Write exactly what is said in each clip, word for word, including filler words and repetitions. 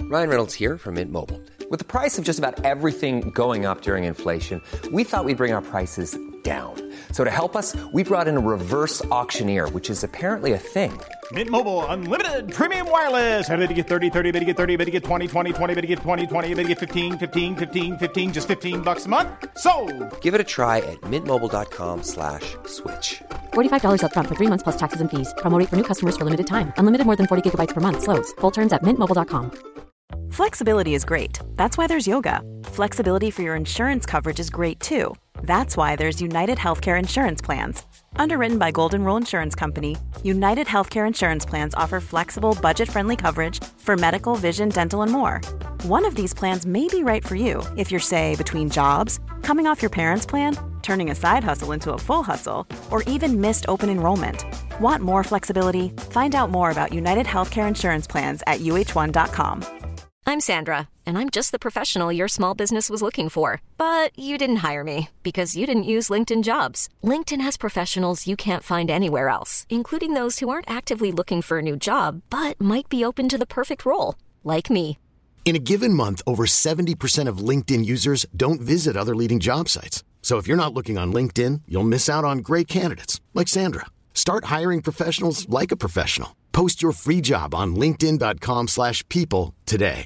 Ryan Reynolds here from Mint Mobile. With the price of just about everything going up during inflation, we thought we'd bring our prices down. So to help us, we brought in a reverse auctioneer, which is apparently a thing. Mint Mobile Unlimited Premium Wireless. How to get thirty, thirty, how to get thirty, how to get twenty, twenty, twenty, how to get twenty, twenty, how to get fifteen, fifteen, fifteen, fifteen, just fifteen bucks a month? Sold! Give it a try at mintmobile.com slash switch. forty-five dollars up front for three months plus taxes and fees. Promo rate for new customers for limited time. Unlimited more than forty gigabytes per month. Slows full terms at mint mobile dot com. Flexibility is great. That's why there's yoga. Flexibility for your insurance coverage is great too. That's why there's United Healthcare Insurance Plans. Underwritten by Golden Rule Insurance Company, United Healthcare Insurance Plans offer flexible, budget-friendly coverage for medical, vision, dental, and more. One of these plans may be right for you if you're, say, between jobs, coming off your parents' plan, turning a side hustle into a full hustle, or even missed open enrollment. Want more flexibility? Find out more about United Healthcare Insurance Plans at U H one dot com. I'm Sandra, and I'm just the professional your small business was looking for. But you didn't hire me because you didn't use LinkedIn Jobs. LinkedIn has professionals you can't find anywhere else, including those who aren't actively looking for a new job, but might be open to the perfect role, like me. In a given month, over seventy percent of LinkedIn users don't visit other leading job sites. So if you're not looking on LinkedIn, you'll miss out on great candidates like Sandra. Start hiring professionals like a professional. Post your free job on linkedin.com slash people today.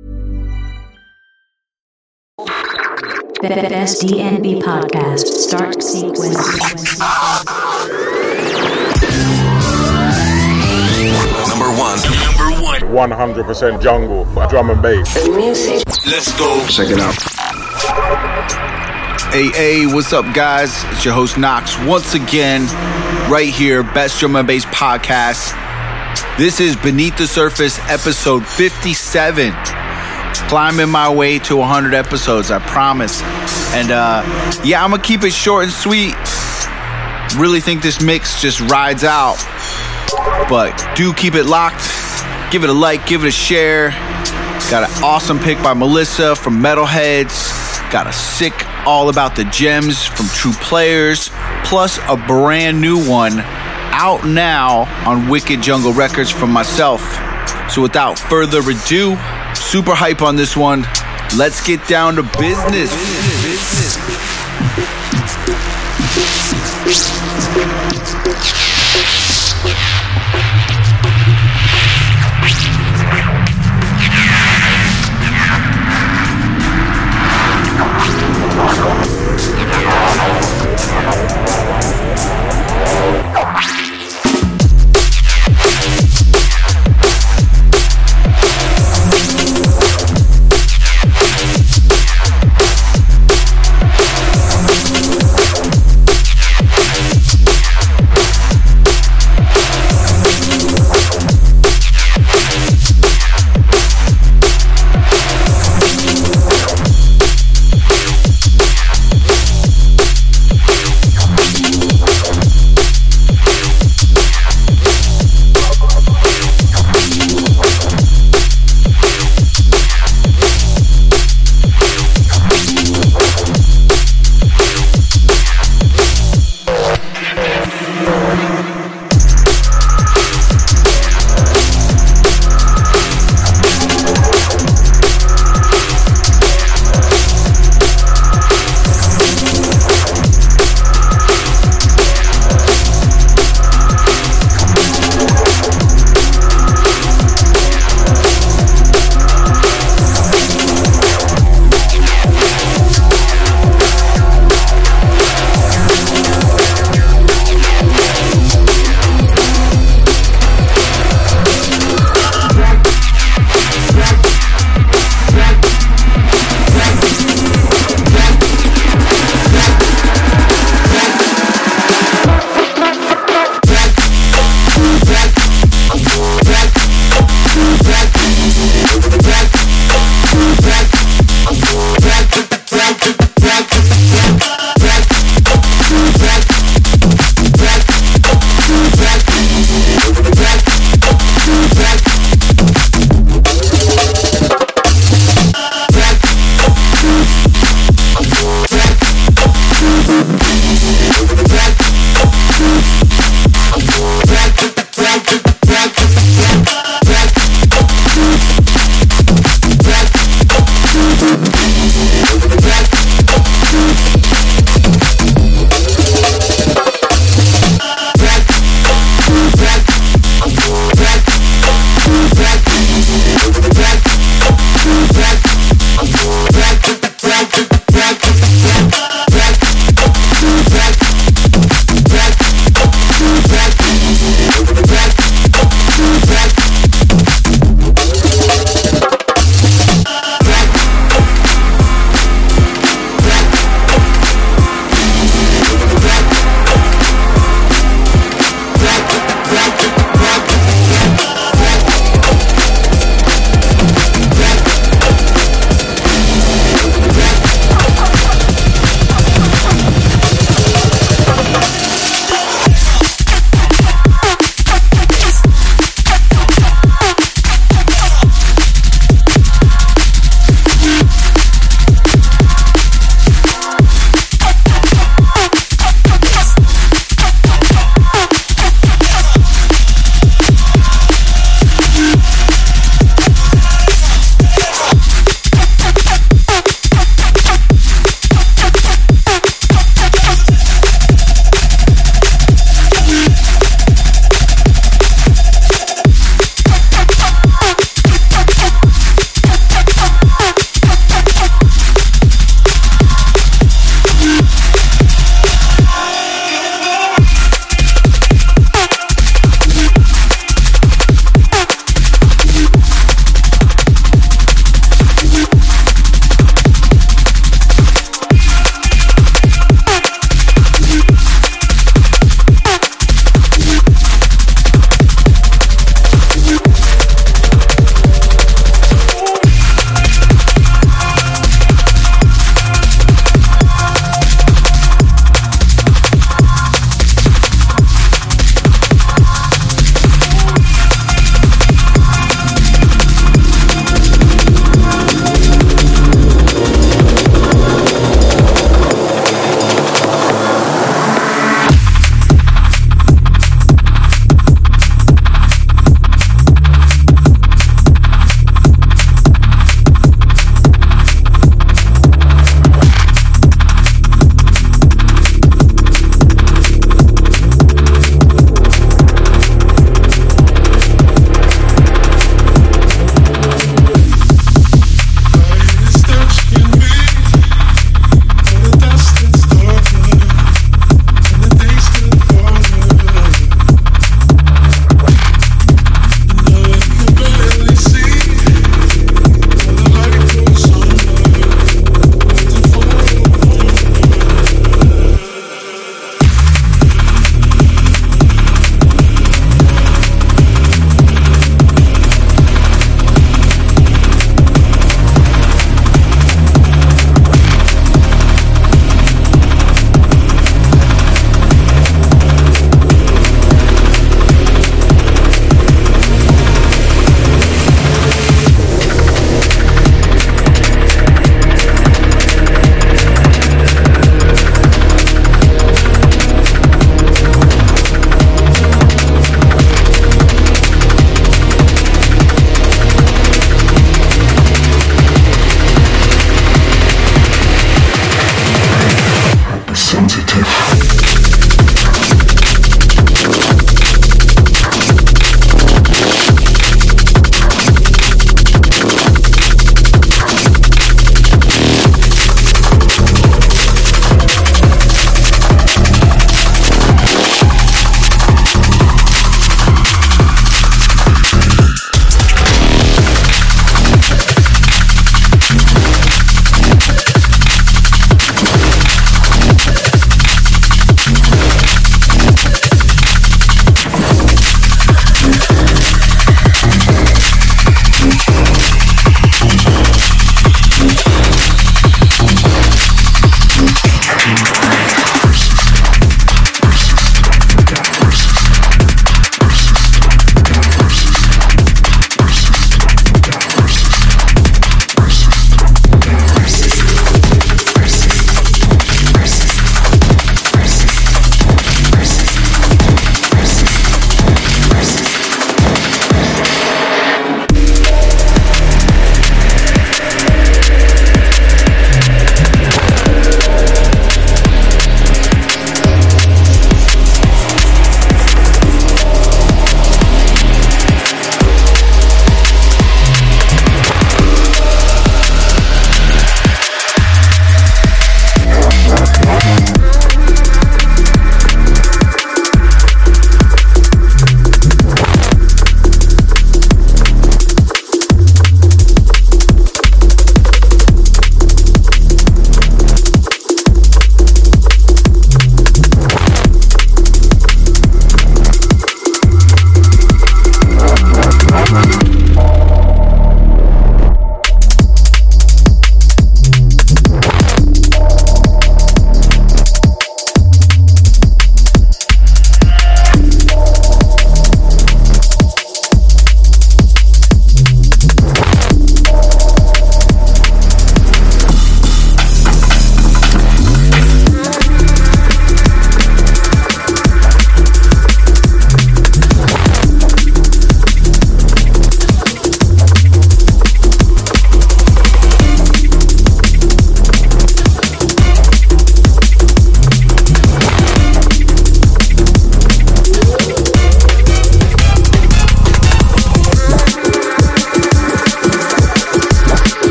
The S D N B podcast start sequence. Number one. Number one. one hundred percent jungle, drum and bass. Let's go. Check it out. Hey, hey, what's up, guys? It's your host, Knox, once again, right here, Best Drum and Bass Podcast. This is Beneath the Surface, episode fifty-seven. Climbing my way to one hundred episodes, I promise. And, uh, yeah, I'm going to keep it short and sweet. Really think this mix just rides out. But do keep it locked. Give it a like, give it a share. Got an awesome pick by Melissa from Metalheads. Got a sick All About the Gems from True Players. Plus a brand new one out now on Wicked Jungle Records from myself. So without further ado, super hype on this one. Let's get down to business. business.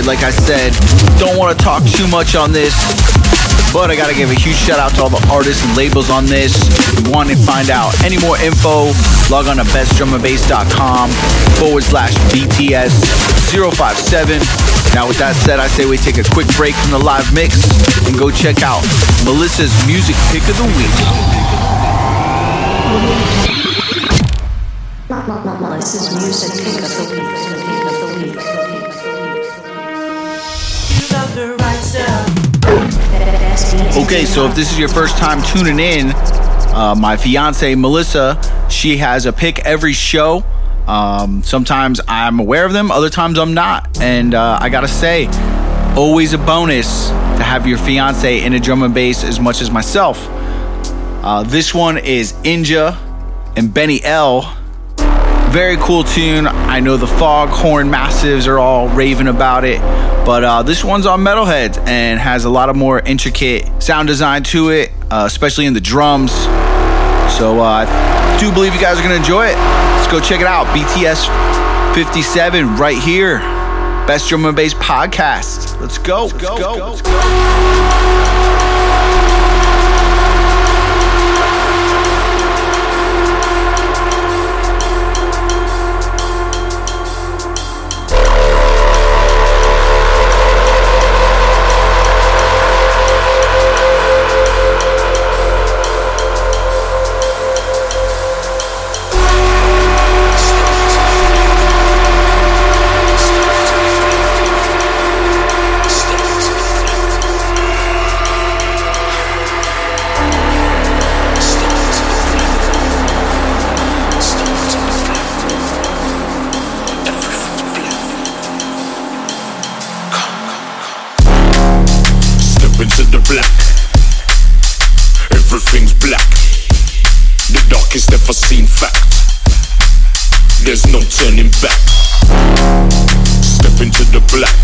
it. Like I said, don't want to talk too much on this, but I gotta give a huge shout out to all the artists and labels on this. If you want to find out any more info, log on to bestdrumandbass.com forward slash BTS zero five seven. Now with that said, I say we take a quick break from the live mix and go check out Melissa's music pick of the week. Melissa's music pick of the week. Okay, so if this is your first time tuning in, uh, my fiance Melissa, she has a pick every show. Um, sometimes I'm aware of them, other times I'm not. And uh, I gotta say, always a bonus to have your fiance in a drum and bass as much as myself. Uh, this one is Inja and Benny L. Very cool tune. I know the Foghorn Massives are all raving about it, but uh, this one's on Metalhead and has a lot of more intricate sound design to it, uh, especially in the drums. So uh, I do believe you guys are gonna enjoy it. Let's go check it out. B T S fifty-seven right here. Best Drum and Bass Podcast. Let's go. Let's go. Let's go. Let's go. Into the black, everything's black. The darkest ever seen fact. There's no turning back. Step into the black,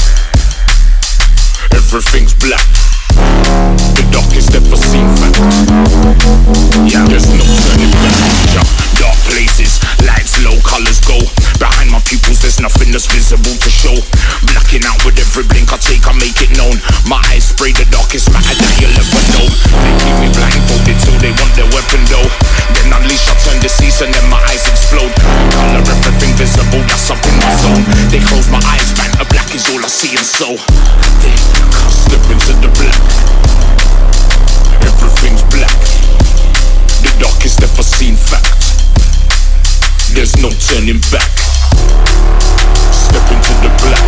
everything's black. The darkest ever seen fact. Yeah, there's no turning back. Yeah. Dark places, lights low, colors go. Behind my pupils there's nothing that's visible to show. Blacking out with every blink I take, I make it known. My eyes spray the darkest matter that you'll ever know. They keep me blindfolded till they want their weapon though. Then unleash, I turn the seas and then my eyes explode. Color everything visible, that's up in my zone. They close my eyes, man, a black is all I see and so they can't slip into the black. Everything's black. The darkest ever seen fact. There's no turning back. Step into the black.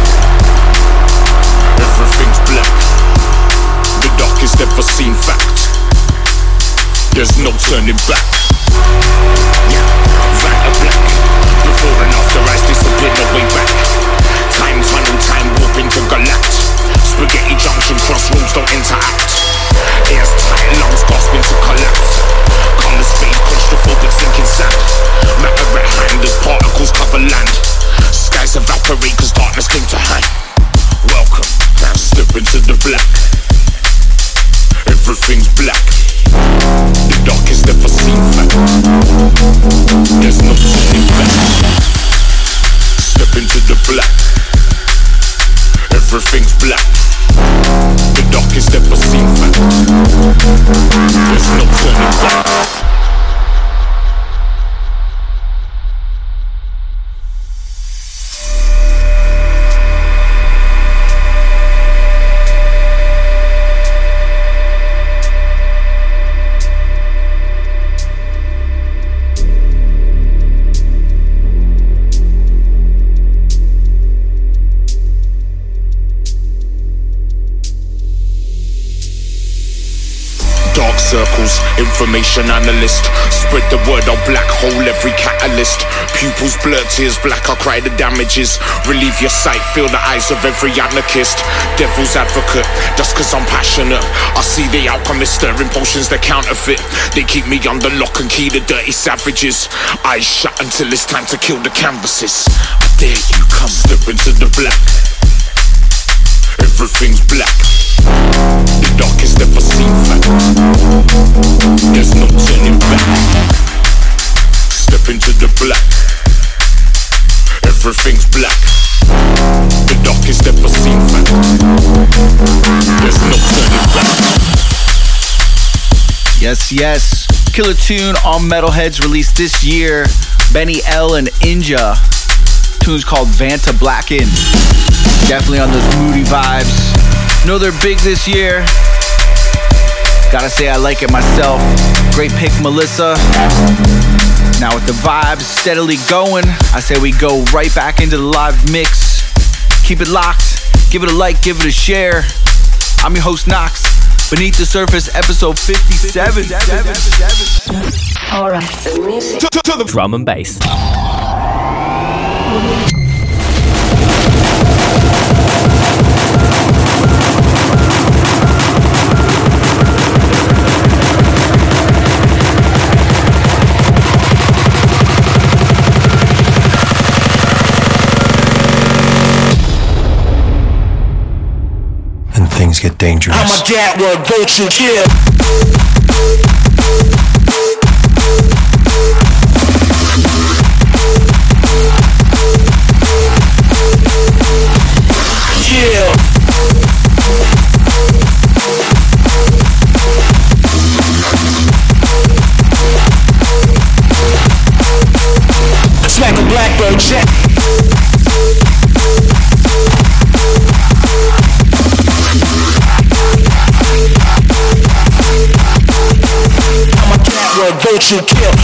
Everything's black. The darkest ever seen fact. There's no turning back. Yeah, Vanta Black. Before and after eyes disappear, no way back. Time tunnel, time warp into galact. Spaghetti junction, crossroads don't interact. Ears tight, lungs gasping to collapse. Colors fade, claustrophobic sinking sand. Matter at hand as particles cover land. Skies evaporate cause darkness came to hand. Welcome, now step into the black. Everything's black. The darkest ever seen fact. There's no turning back. Step into the black. Everything's black. The darkest ever seen fact. There's no turning back. Circles, information analyst. Spread the word, I'll black hole every catalyst. Pupils blur, tears black, I'll cry the damages. Relieve your sight, feel the eyes of every anarchist. Devil's advocate, just cause I'm passionate. I see the alchemist stirring potions that counterfeit. They keep me under lock and key, the dirty savages. Eyes shut until it's time to kill the canvases. I dare you, come step into the black. Everything's black. The darkest ever seen fact. There's no turning back. Step into the black. Everything's black. The darkest ever seen fact. There's no turning back. Yes, yes. Killer tune on Metalheadz released this year. Benny L and Inja. Tune's called Vanta Blacken. Definitely on those moody vibes. Know they're big this year. Gotta say I like it myself. Great pick, Melissa. Now with the vibes steadily going, I say we go right back into the live mix. Keep it locked. Give it a like, give it a share. I'm your host, Knox. Beneath the Surface, episode fifty-seven. All right. The music. To, to, to the drum and bass. And things get dangerous. I'm a gat word, don't you kill. Yeah. Smack a blackbird check. I'm a cat word, don't you kill.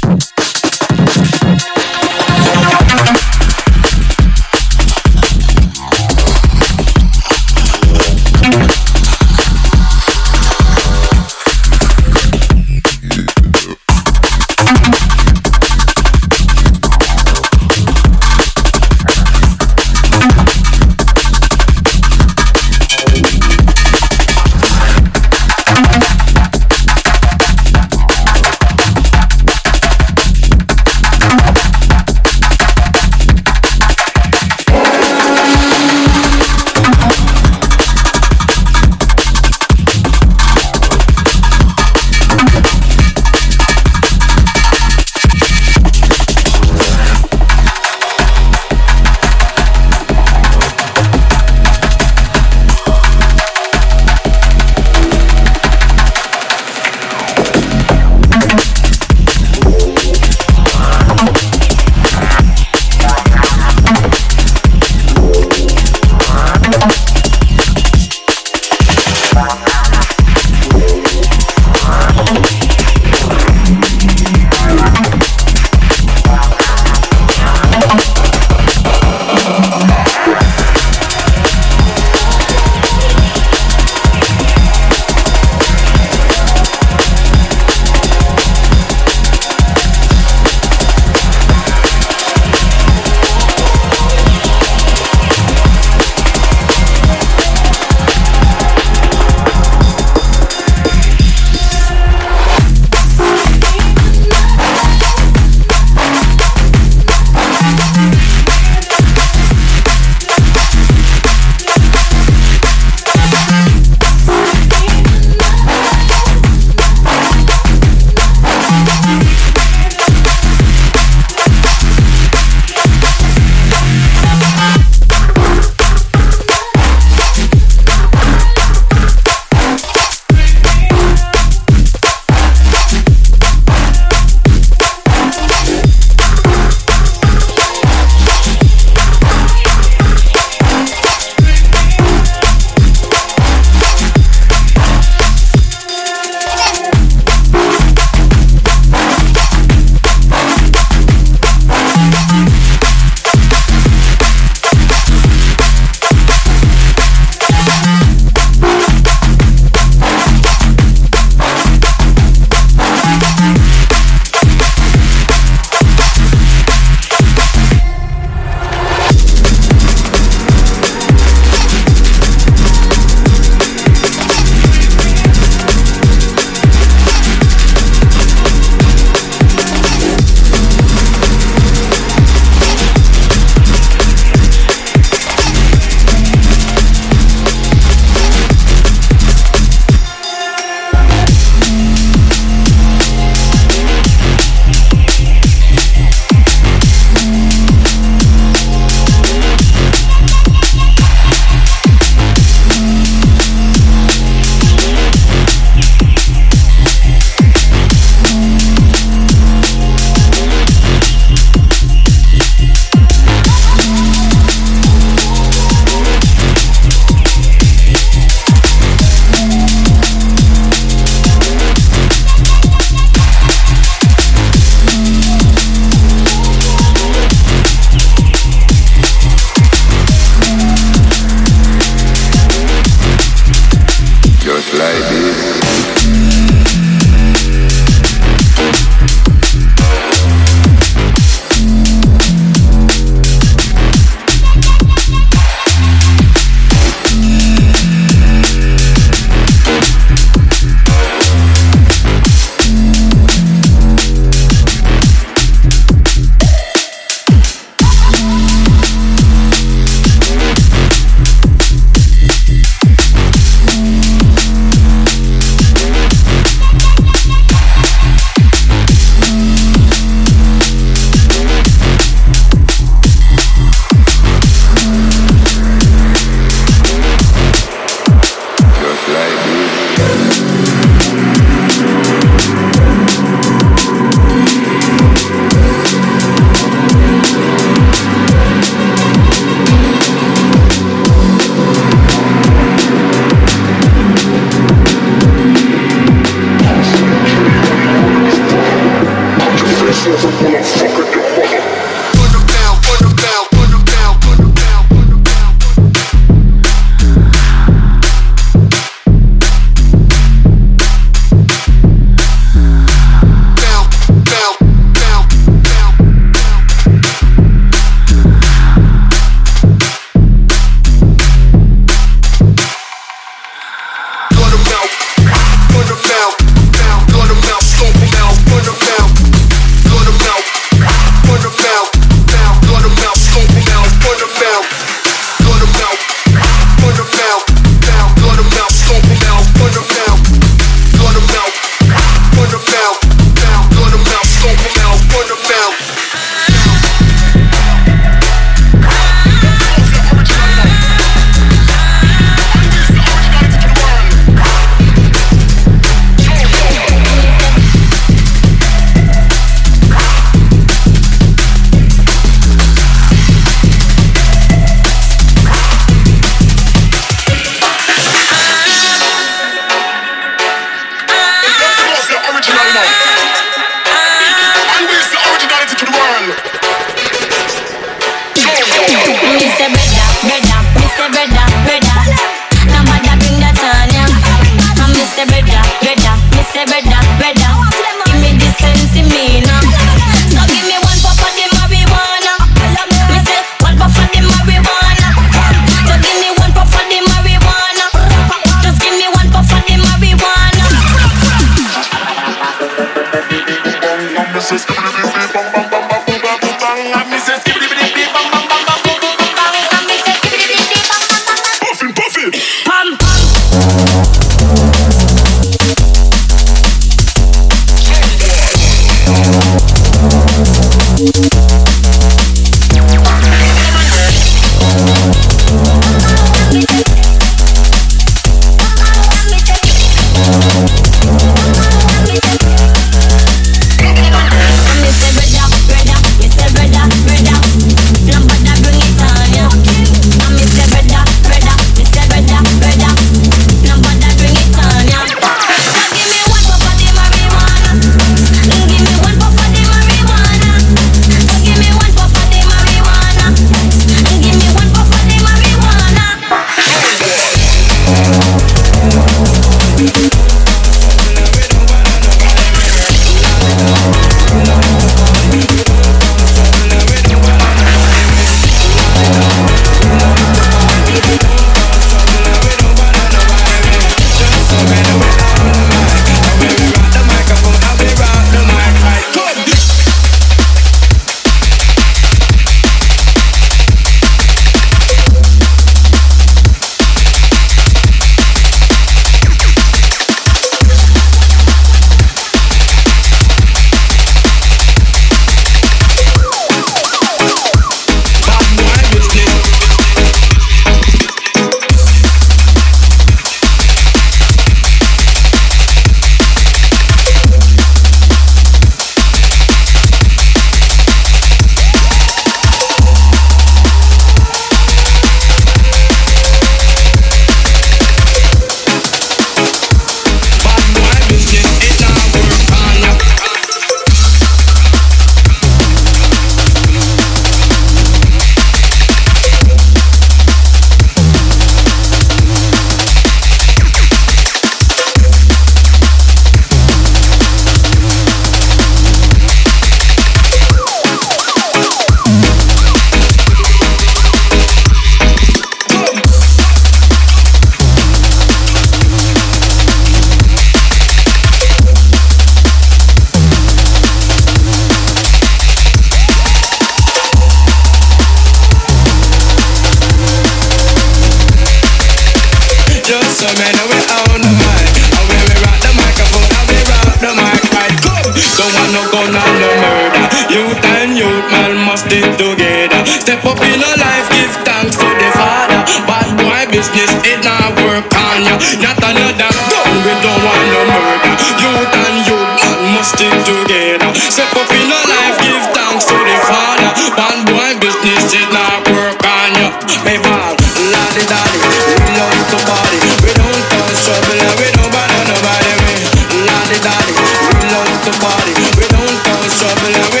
We don't cause trouble and we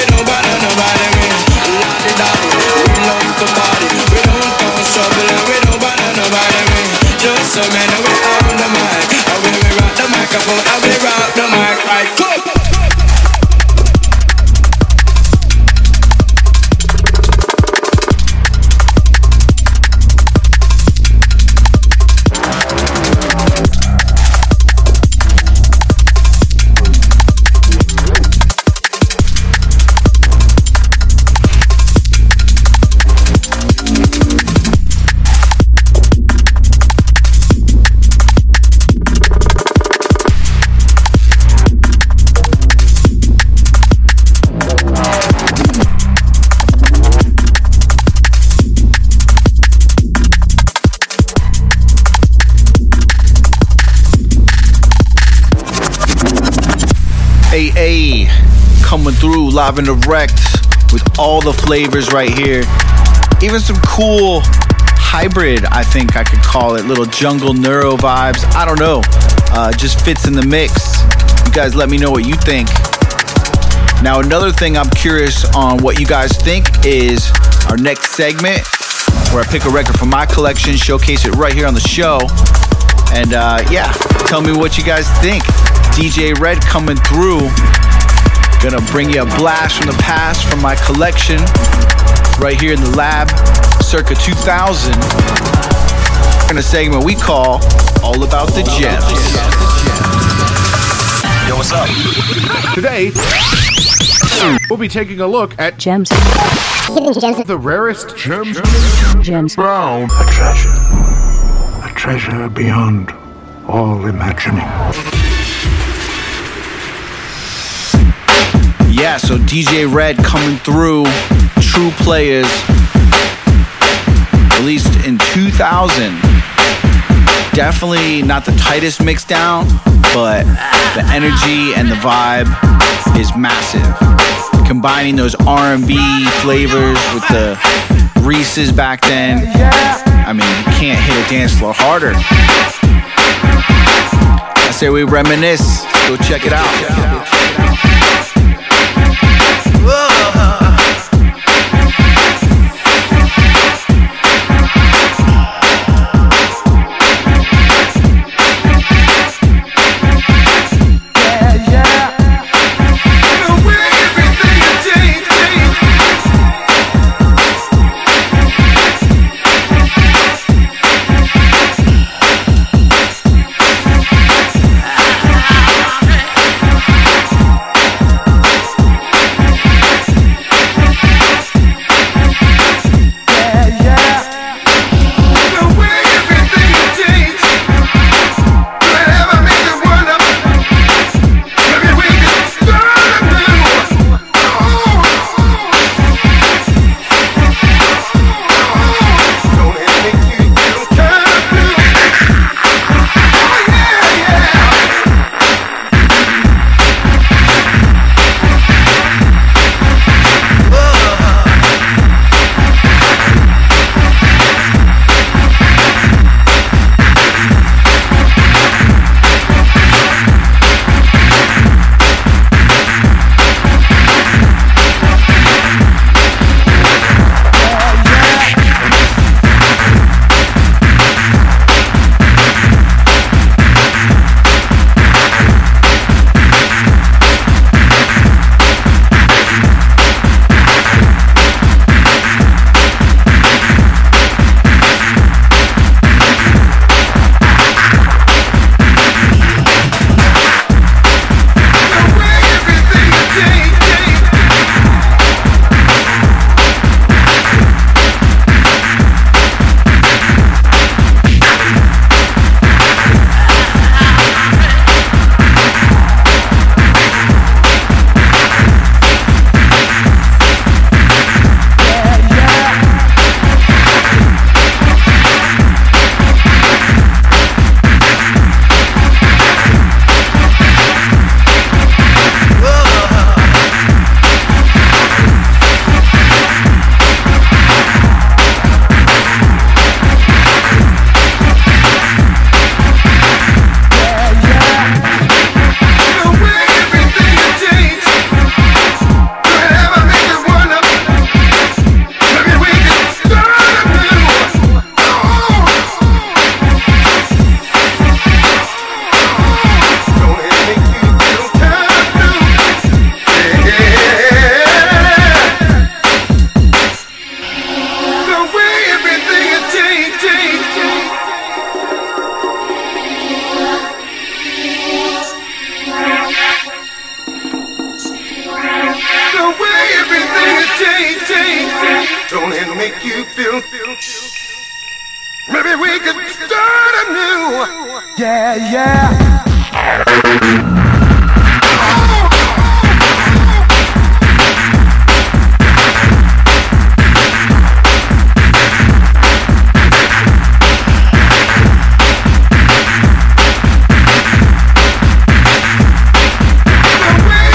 A A coming through live and direct with all the flavors right here. Even some cool hybrid, I think I could call it, little jungle neuro vibes. I don't know, uh, just fits in the mix. You guys let me know what you think. Now, another thing I'm curious on what you guys think is our next segment, where I pick a record from my collection, showcase it right here on the show. And uh, yeah, tell me what you guys think. D J Red coming through. Gonna bring you a blast from the past from my collection right here in the lab, circa two thousand. In a segment we call All About the Gems. Yo, what's up? Today, we'll be taking a look at gems. The rarest gems. Gems. Brown. A treasure. A treasure beyond all imagining. Yeah, so D J Red coming through, True Players, released in two thousand. Definitely not the tightest mix down, but the energy and the vibe is massive. Combining those R and B flavors with the Reese's back then, I mean, you can't hit a dance floor harder. I say we reminisce. Let's go check it out. The way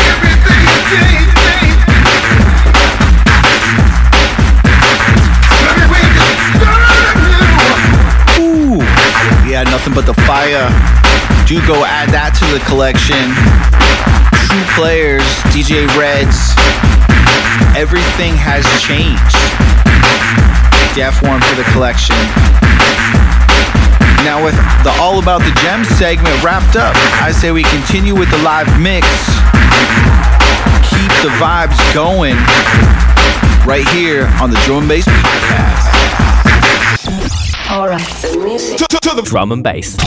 Nothing But the Fire. Do go add that to the collection. True Players, D J Reds. Everything Has Changed. Def one for the collection. Now with the All About the Gems segment wrapped up, I say we continue with the live mix. Keep the vibes going right here on the Drum and Bass Podcast. All right. To, to, to the Drum and Bass.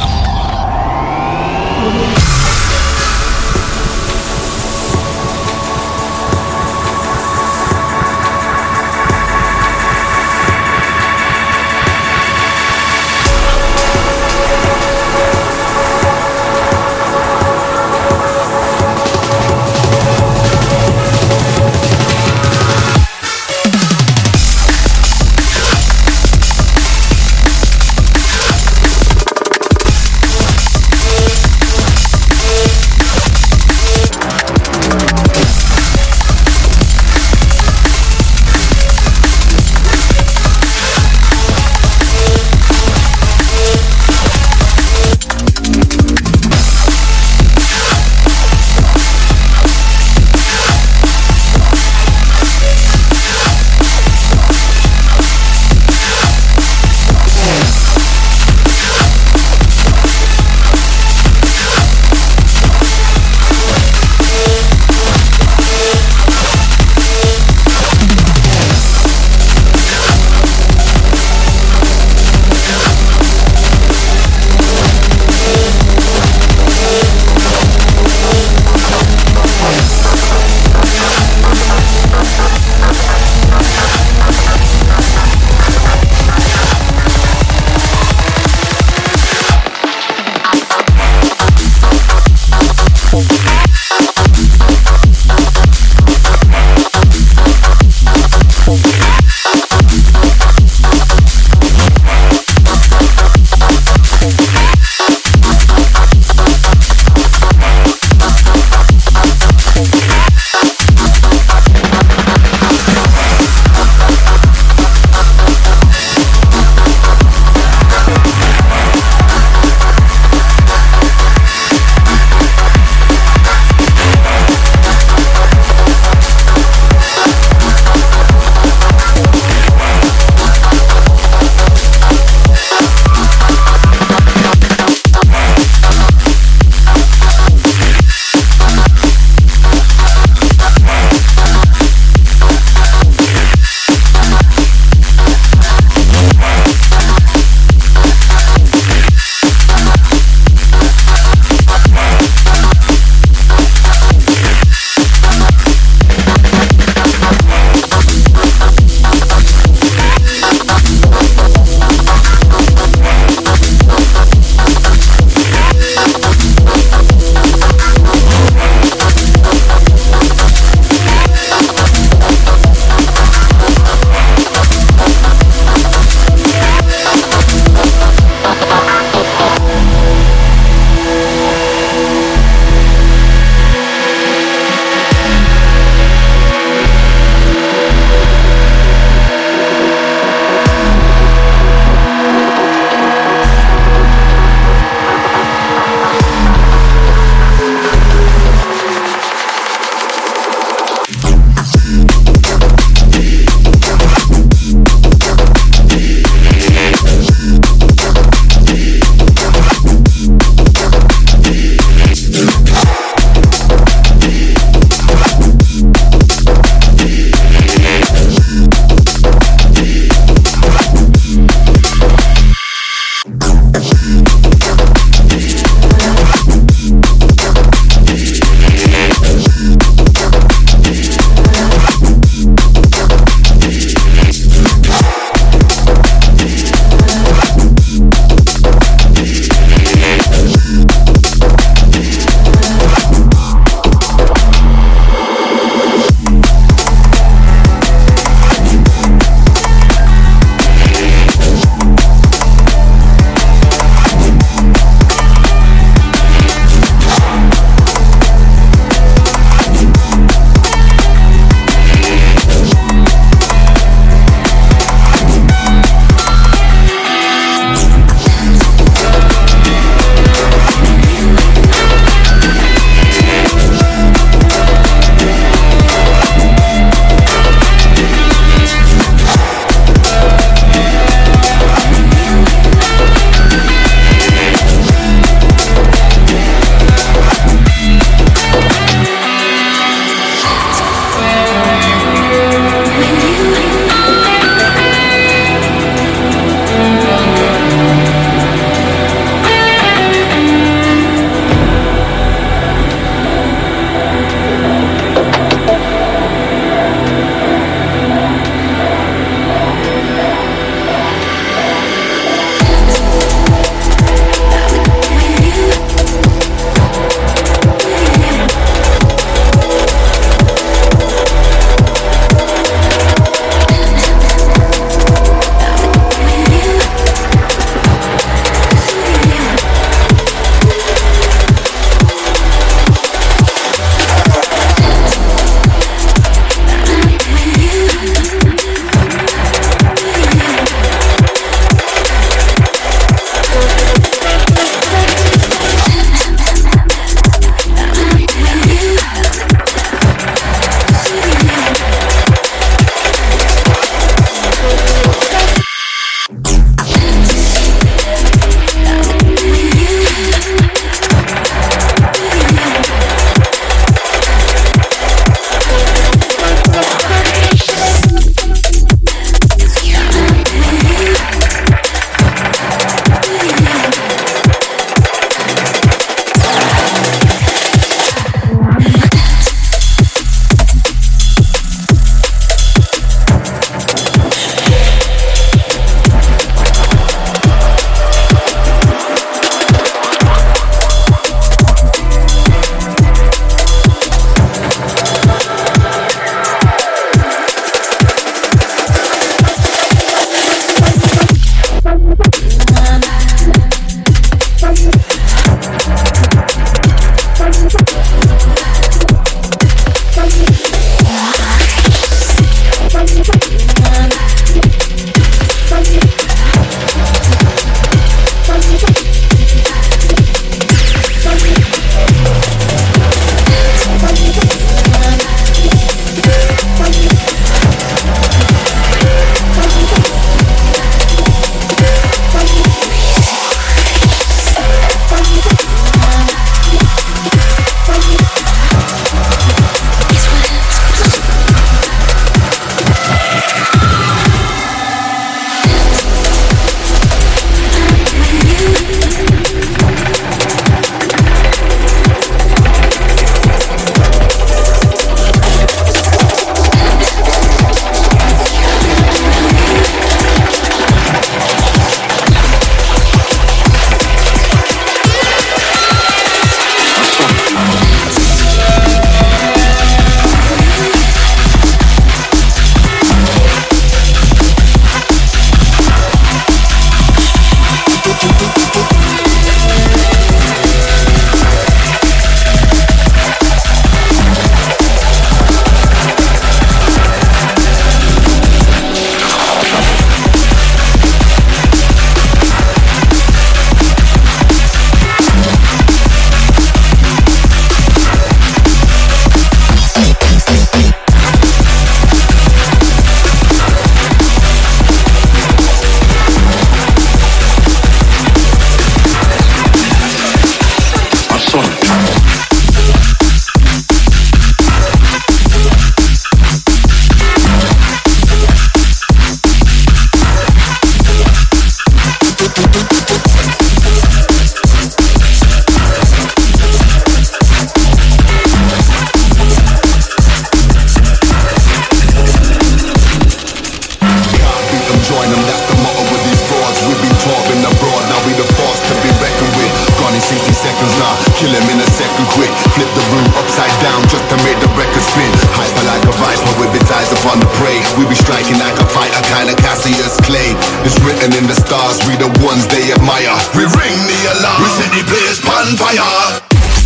Kill him in a second quick. Flip the room upside down just to make the record spin. Hyper like a viper with its eyes upon the prey. We be striking like a fighter, kinda Cassius Clay. It's written in the stars, we the ones they admire. We ring the alarm, we set the place on fire.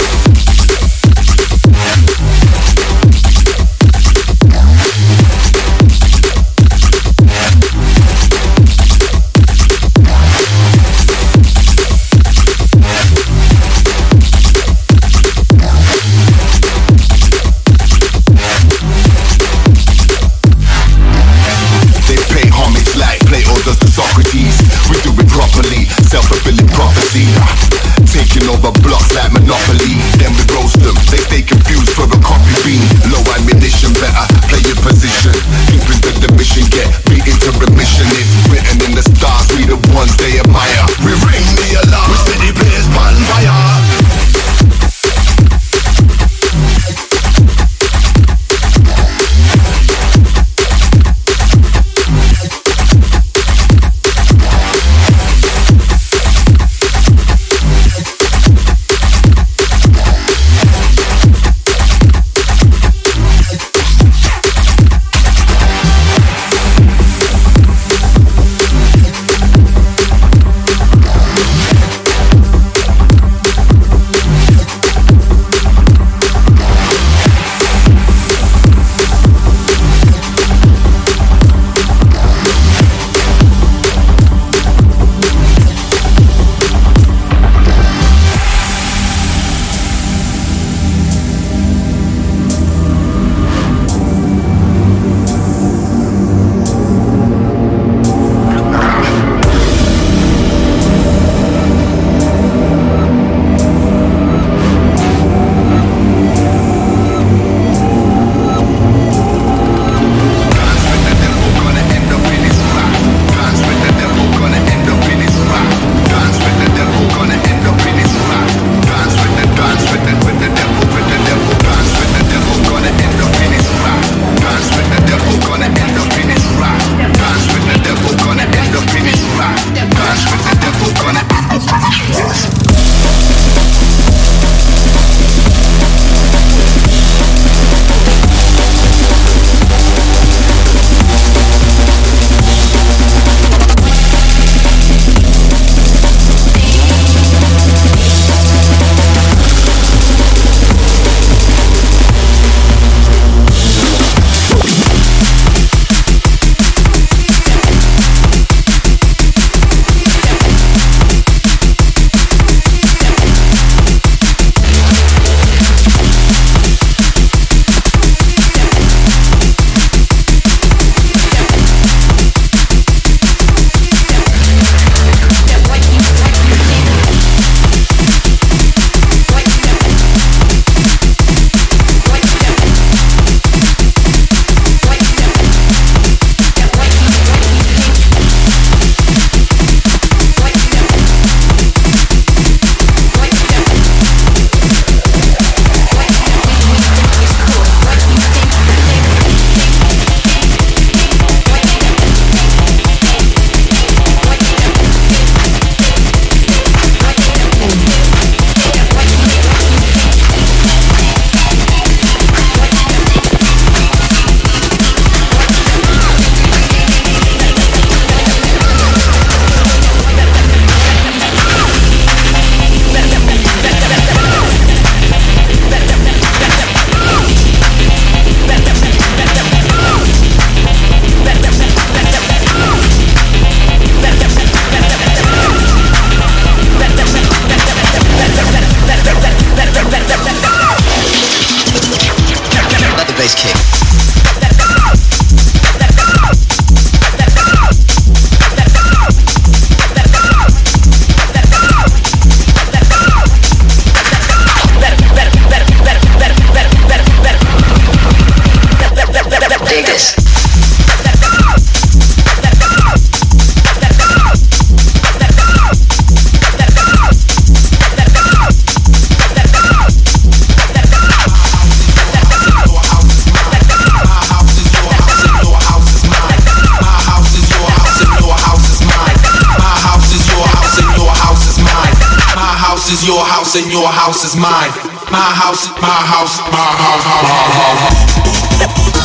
Self-fulfilling prophecy, taking over blocks like Monopoly. Then we roast them, they stay confused for a copy bean. Low ammunition, better play your position. Deep into the mission, get beat into remission. It's written in the stars, we the ones they admire. We ring the alarm, we set the place on fire. your house house and your house is mine. My house, my house, my house, my house.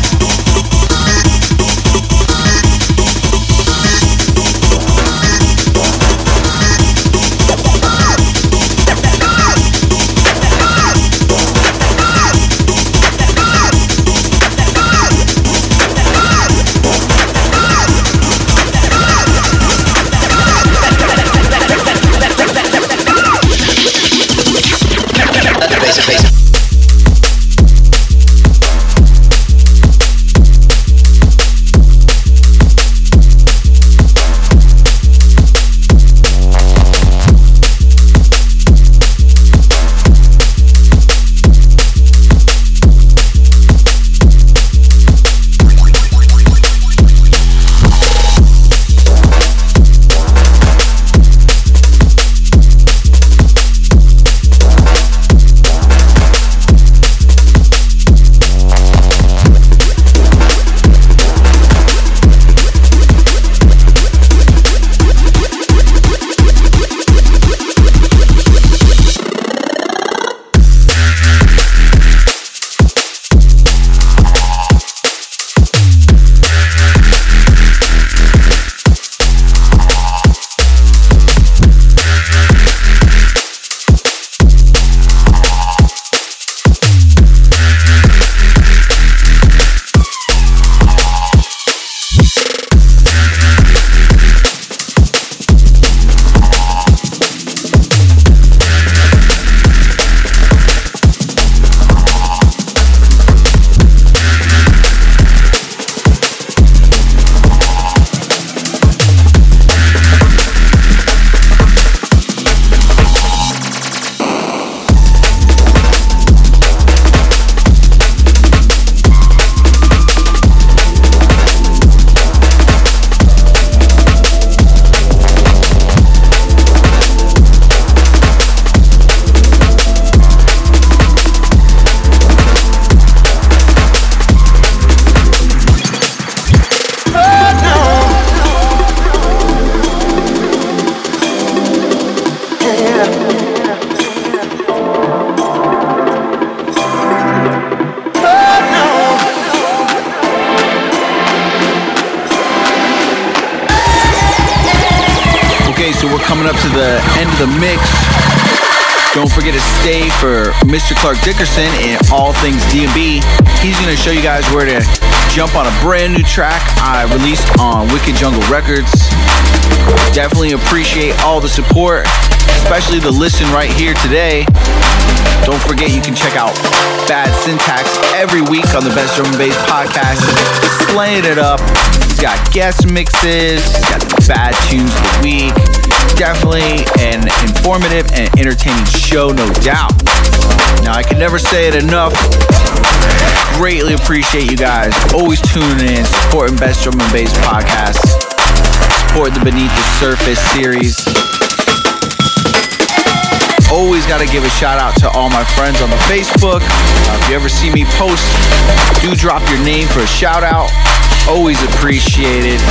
Coming up to the end of the mix. Don't forget to stay for Mister Clark Dickerson and all things D and B. He's going to show you guys where to jump on a brand new track I released on Wicked Jungle Records. Definitely appreciate all the support, especially the listen right here today. Don't forget you can check out Bad Syntax every week on the Best Drum and Bass podcast. Slaying it up. He's got guest mixes. He's got the bad tunes of the week. Definitely an informative and entertaining show, no doubt. Now, I can never say it enough. Greatly appreciate you guys always tuning in, supporting Best Drum and Bass podcast, support the Beneath the Surface series. Always got to give a shout out to all my friends on the Facebook. Uh, if you ever see me post, do drop your name for a shout out. Always appreciated.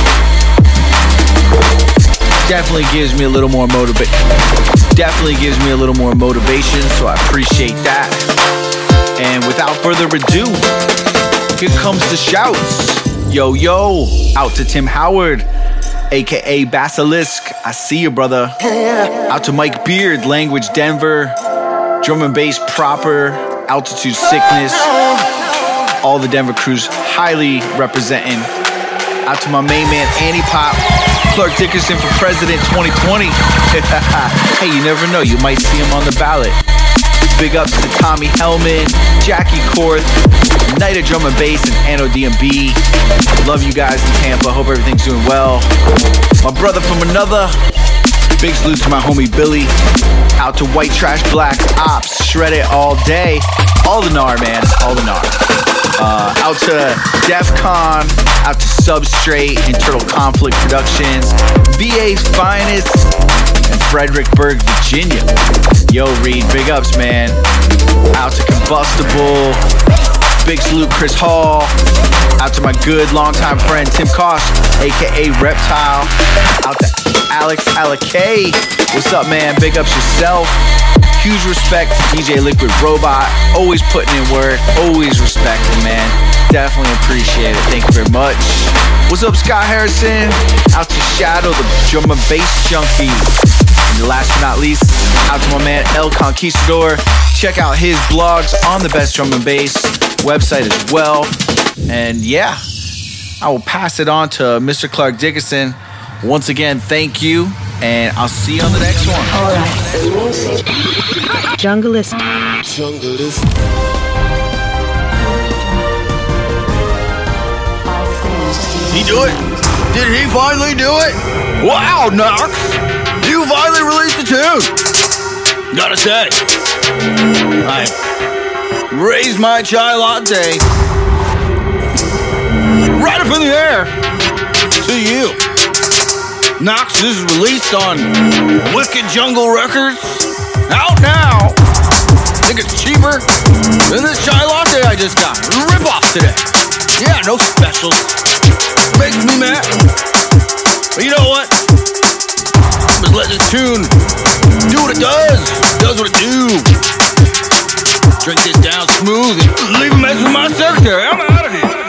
Definitely gives me a little more motiva- Definitely gives me a little more motivation, so I appreciate that. And without further ado, here comes the shouts. Yo, yo, out to Tim Howard, aka Basilisk. I see you, brother. Out to Mike Beard, Language Denver, Drum and Bass Proper, Altitude Sickness. All the Denver crews highly representing. Out to my main man, Annie Pop, Clark Dickerson for President twenty twenty. Hey, you never know, you might see him on the ballot. Big ups to Tommy Hellman, Jackie Korth, Night of Drum and Bass, and Anno D and B. Love you guys in Tampa. Hope everything's doing well. My brother from another. Big salute to my homie Billy. Out to White Trash Black Ops. Shred it all day. All the gnar, man. All the gnar. Uh, out to Defcon. Out to Substrate and Turtle Conflict Productions. V A's Finest. And Fredericksburg, Virginia. Yo, Reed. Big ups, man. Out to Combustible. Big salute, Chris Hall. Out to my good longtime friend, Tim Kosh, a k a. Reptile. Out to Alex Alakay. What's up, man? Big ups yourself. Huge respect to D J Liquid Robot. Always putting in work. Always respecting, man. Definitely appreciate it. Thank you very much. What's up, Scott Harrison? Out to Shadow, the drum and bass junkie. And last but not least, out to my man El Conquistador. Check out his blogs on the Best Drum and Bass website as well. And yeah, I will pass it on to Mister Clark Dickerson. Once again, thank you, and I'll see you on the next one. All right. Junglist. Junglist. He do it? Did he finally do it? Wow, Knox! You finally released the tune! Gotta say, I raised my chai latte right up in the air to you. Knox, this is released on Wicked Jungle Records. Out now! I think it's cheaper than this chai latte I just got. Rip off today. Yeah, no specials. Makes me mad. But you know what? Just let this tune do what it does. Does what it do. Drink this down smooth and leave a mess with my secretary. I'm out of here.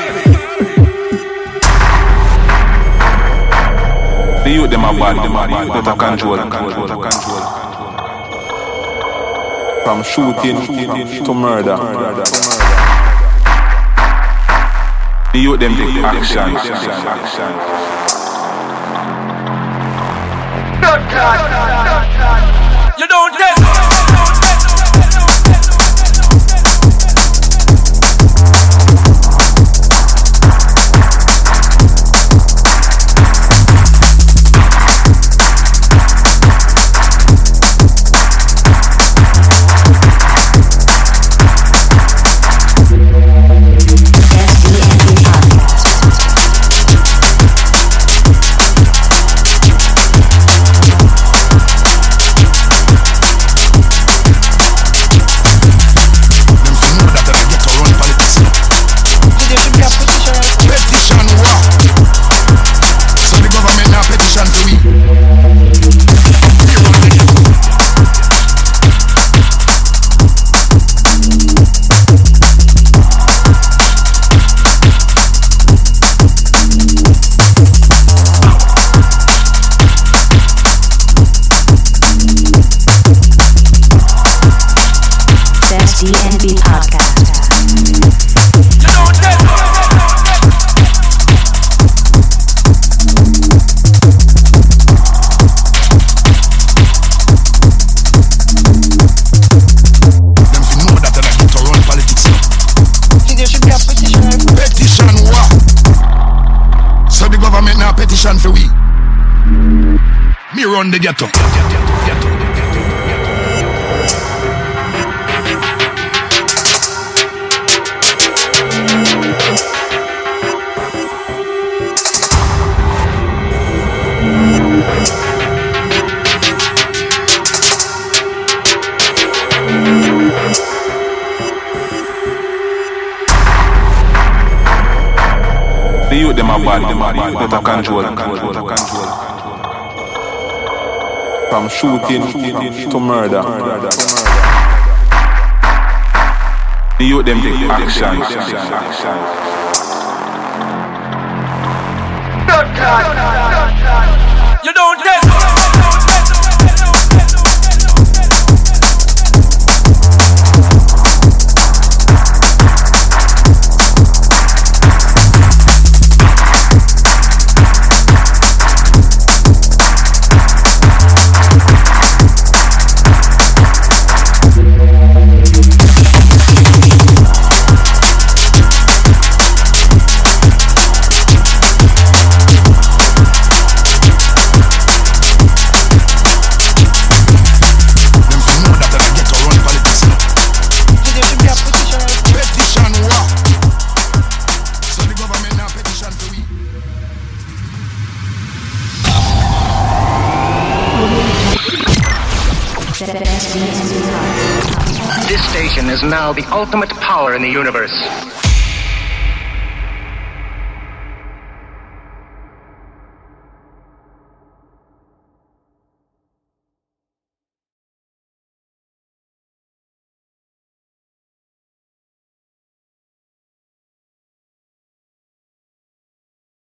The youth them are bad, out of control. From shooting to murder. The youth them take action. You don't test. D N B Podcast. Petition for we. Me run the ghetto. The youth them are bad, out of control. From shooting to murder. The youth them take action. You don't test. This station is now the ultimate power in the universe.